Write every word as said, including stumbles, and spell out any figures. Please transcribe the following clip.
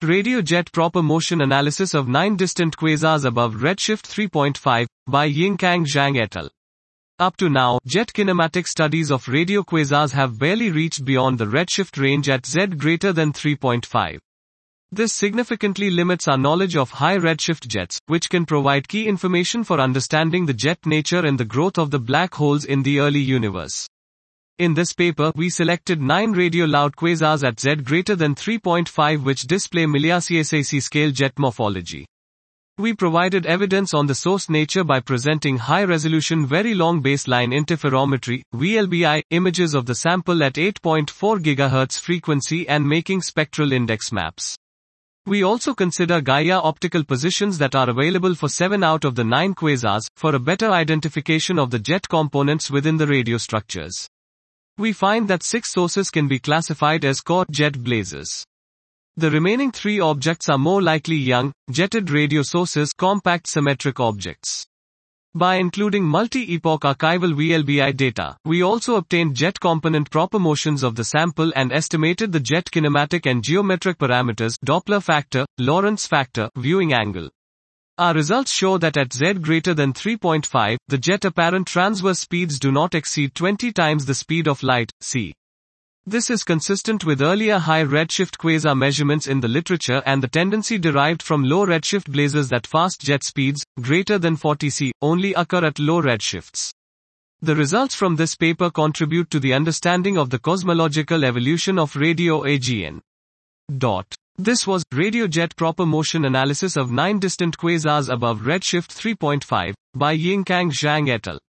Radio jet proper motion analysis of nine distant quasars above redshift three point five, by Yingkang Zhang et al. Up to now, jet kinematic studies of radio quasars have barely reached beyond the redshift range at Z greater than three point five. This significantly limits our knowledge of high redshift jets, which can provide key information for understanding the jet nature and the growth of the black holes in the early universe. In this paper, we selected nine radio-loud quasars at Z greater than three point five which display Milliac scale jet morphology. We provided evidence on the source nature by presenting high-resolution very long baseline interferometry, V L B I, images of the sample at eight point four gigahertz frequency and making spectral index maps. We also consider Gaia optical positions that are available for seven out of the nine quasars, for a better identification of the jet components within the radio structures. We find that six sources can be classified as core jet blazes. The remaining three objects are more likely young, jetted radio sources, compact symmetric objects. By including multi-epoch archival V L B I data, we also obtained jet component proper motions of the sample and estimated the jet kinematic and geometric parameters, Doppler factor, Lorentz factor, viewing angle. Our results show that at Z greater than three point five, the jet apparent transverse speeds do not exceed twenty times the speed of light, c. This is consistent with earlier high redshift quasar measurements in the literature and the tendency derived from low redshift blazes that fast jet speeds, greater than forty C, only occur at low redshifts. The results from this paper contribute to the understanding of the cosmological evolution of radio A G N. Dot. This was Radio Jet Proper Motion Analysis of nine Distant Quasars Above Redshift three point five by Yingkang Zhang et al.